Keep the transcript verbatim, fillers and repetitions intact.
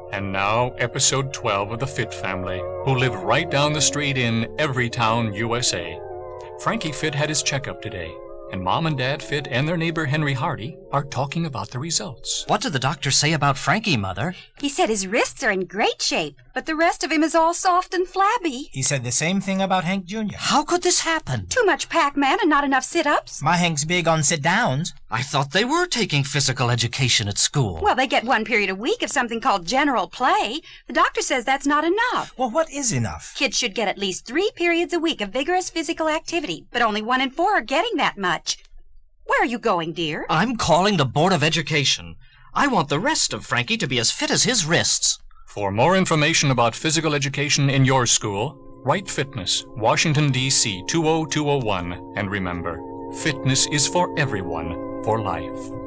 And now, episode twelve of the Fit family, who live right down the street in Everytown, U S A. Frankie Fit had his checkup today, and Mom and Dad Fit and their neighbor Henry Hardy are talking about the results. What did the doctor say about Frankie, Mother? He said his wrists are in great shape, but the rest of him is all soft and flabby. He said the same thing about Hank Junior How could this happen? Too much Pac-Man and not enough sit-ups. My Hank's big on sit-downs. I thought they were taking physical education at school. Well, they get one period a week of something called general play. The doctor says that's not enough. Well, what is enough? Kids should get at least three periods a week of vigorous physical activity, but only one in four are getting that much. Where are you going, dear? I'm calling the Board of Education. I want the rest of Frankie to be as fit as his wrists. For more information about physical education in your school, write Fitness, Washington, D C two oh two oh one. And remember, fitness is for everyone, for life.